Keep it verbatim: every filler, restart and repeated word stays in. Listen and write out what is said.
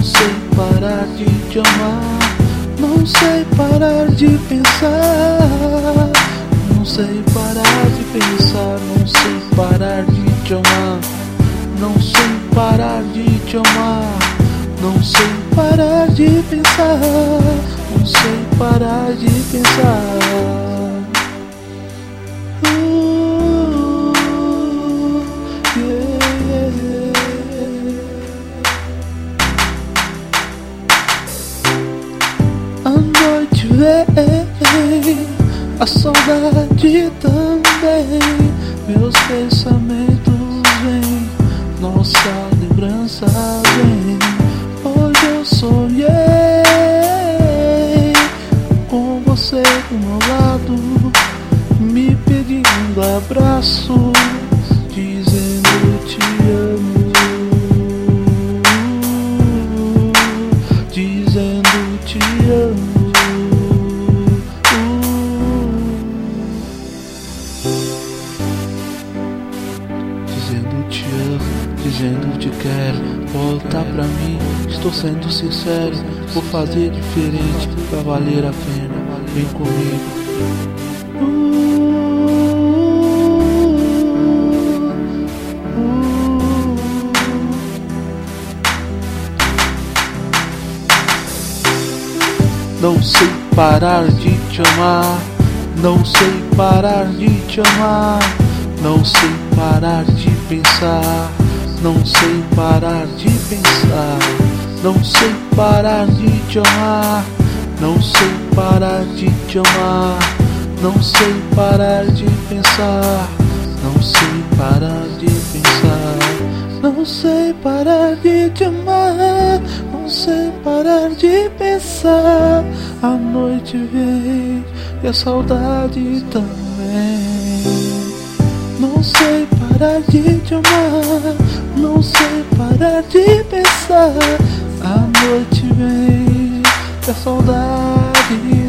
sei parar de te amar, não sei parar de pensar, não sei parar de pensar, não sei parar de te amar, não sei parar de te amar, não sei parar de pensar, não sei parar de pensar. A noite vem, a saudade também, meus pensamentos vêm, nossa lembrança vem. Hoje eu sonhei com você do meu lado, me pedindo abraço, dizendo te amo, dizendo te amo. Dizendo te amo, dizendo te quero, volta pra mim, estou sendo sincero, vou fazer diferente pra valer a pena, vem comigo. Uh, uh, Não sei parar de te amar, não sei parar de te amar, não sei parar de pensar, não sei parar de pensar, não sei parar de te amar, não sei parar de te amar, não sei parar de pensar, não sei parar de pensar, não sei parar de te amar, não sei parar de pensar. A noite vem e a saudade também. Não sei parar de te amar, não sei parar de pensar. A noite vem e a saudade